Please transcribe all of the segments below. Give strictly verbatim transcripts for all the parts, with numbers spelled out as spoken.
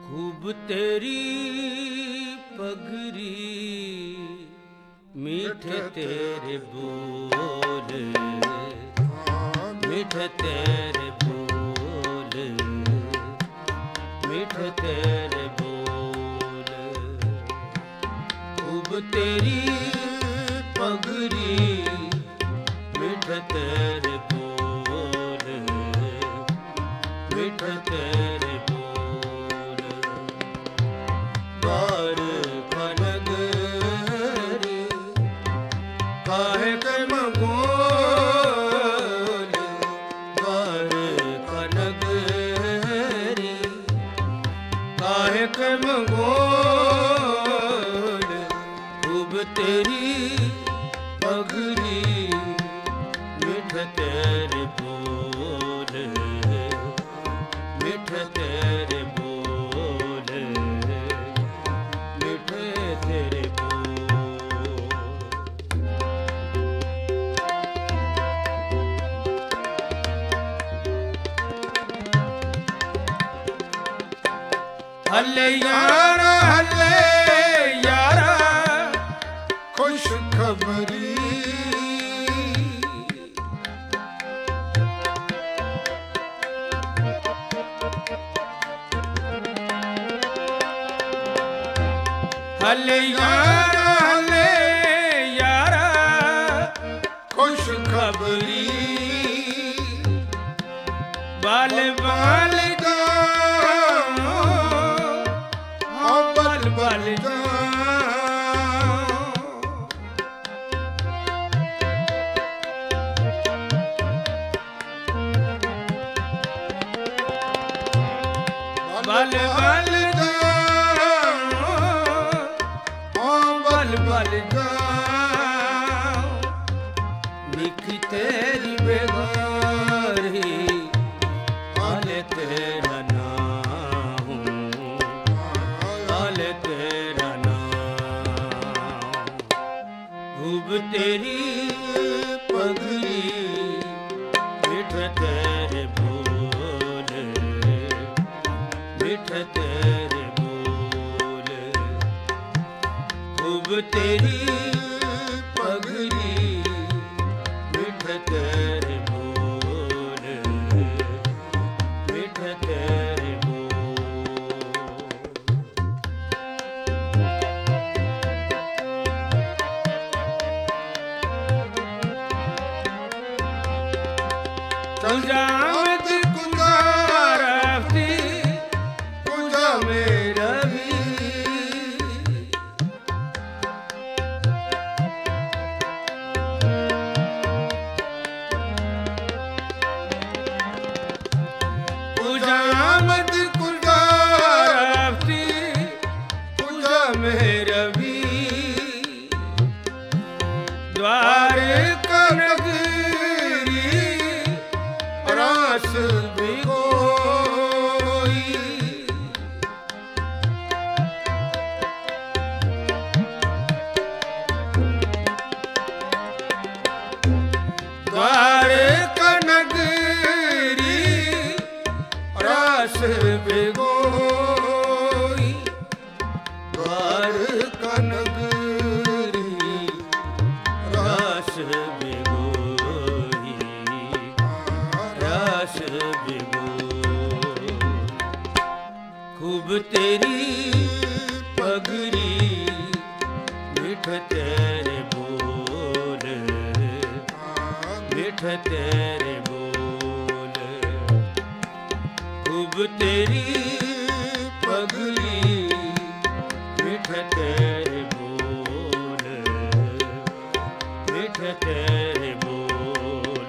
खूब तेरी पगरी मीठे तेरे बोल, मीठे तेरे बोल, मीठे तेरे बोल। खूब तेरी पगरी मीठे तेरे बोल, मीठे तेरे बोल। द्वार का नगरी काहे के मंगोल, द्वार का नगरी काहे के मंगोल। खूब तेरी पगरी मीठे तेरे बोल, मीठे तेरे बोल, मीठे तेरे बोल। हले यारा हले यारा खुश खबरी, हले यारा हले यारा खुश खबरी। बाल बाल जाओ हाँ बाल बाल जाओ, बाल बाल बल जाओ। लिखी तेरी बेगारी आले तेरा नाम, आले तेरा नाम। खूब तेरी पगरी मीठे तेरे बोल, मीठे तेरे बोल। खूब तेरी पगरी मीठे तेरे बोल, मीठे तेरे बोल। कुंजामत कुंजारती कुंजा मेरा भी, कुंजामत कुंजारती कुंजा मेरा भी। द्वार का नगरी रास भिगोई, द्वार का नगरी रास भिगोई। द्वार का नगरी रास भिगोई, रास भिगोई। खूब तेरी पगरी मीठे तेरे बोल, मीठे तेरे बोल। खूब तेरी पगरी मीठे तेरे बोल, मीठे तेरे बोल।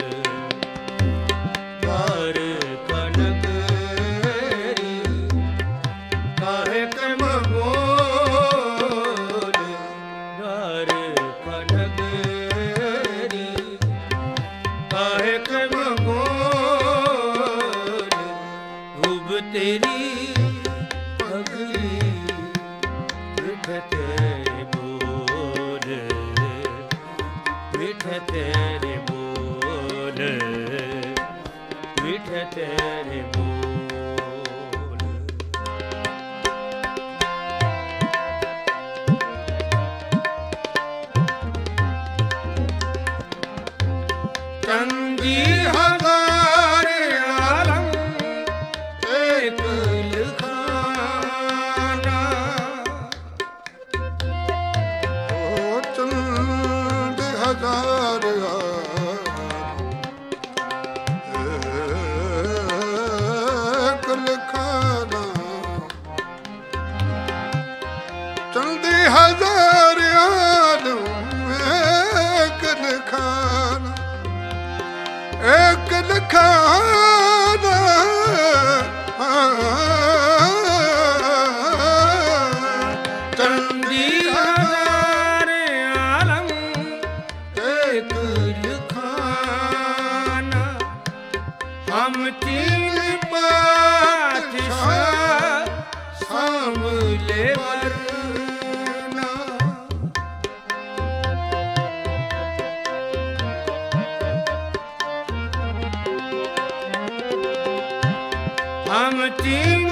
द्वार का नगरी काहे के मंगोल, द्वार का नगरी काहे के मंगोल। खूब तेरी पगरी मीठे तेरे बोल, मीठे तेरे बोल, मीठे तेरे बोल। ਲਖਾਨਾ ਚਲਦੇ ਹਜ਼ਾਰਿਆਂ ਨੂੰ ਇੱਕ ਲਖਾਨਾ ਇੱਕ ਲਖਾਨਾ ਚਲਦੀ ਹਜ਼ਾਰ ਆਲਮ ਇੱਕ ਲਖਾਨਾ ਹਮ तीन पातशाह सांभले वरना हम तीन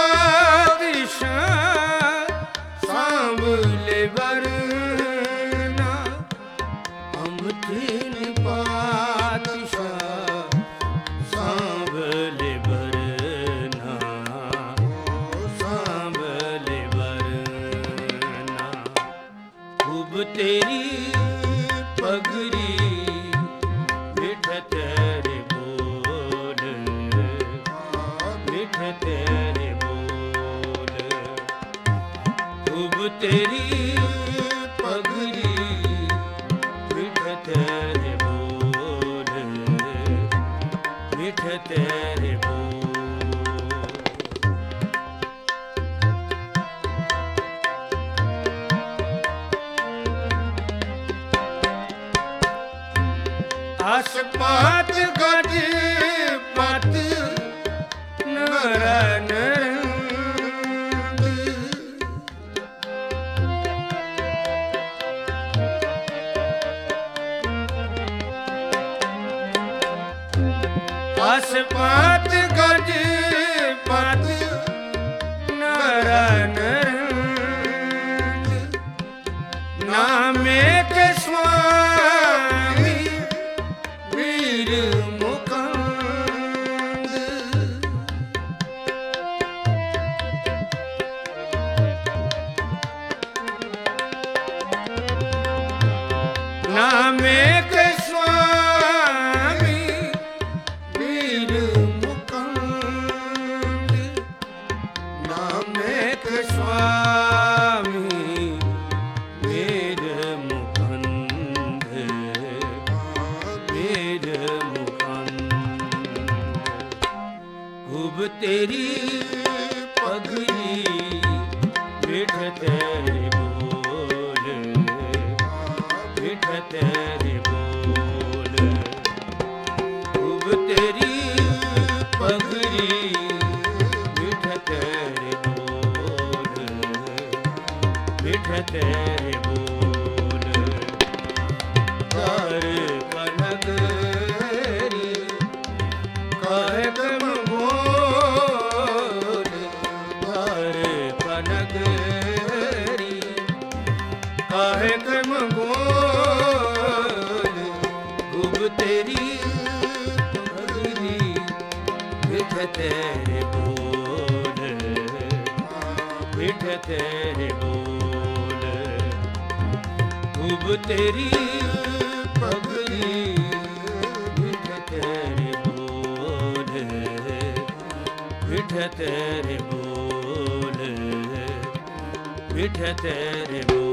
पातशाह सांभले वरना हम तीन पातशाह सांभले वरना सांभले वरना खूब तेरी पगड़ी मिठ तेरे बोल मिठ तेरे बोल खूब तेरी पगड़ी मिठ तेरे बोल मिठ तेरे बोल आसपात गज पत नरन आसपात गज पत नरन नामे के स्वामी वीर मुकुंद नामे के स्वामी वीर मुकुंद नामे के स्वामी वीर मुकुंद वीर मुकुंद खूब तेरी पगड़ी मिठ तेरे बोल मिठ तेरे बोल खूब तेरी पगड़ी मिठ तेरे बोल मिठ तेरे बोल कर कनगरी काहे कम बोल कर कनगरी काहे कम बोल खूब तेरी पगड़ी मिठ तेरे बोल मिठ तेरे बोल खूब तेरी पगड़ी मिठ तेरे बोल मिठ तेरे बोल मिठ तेरे बोल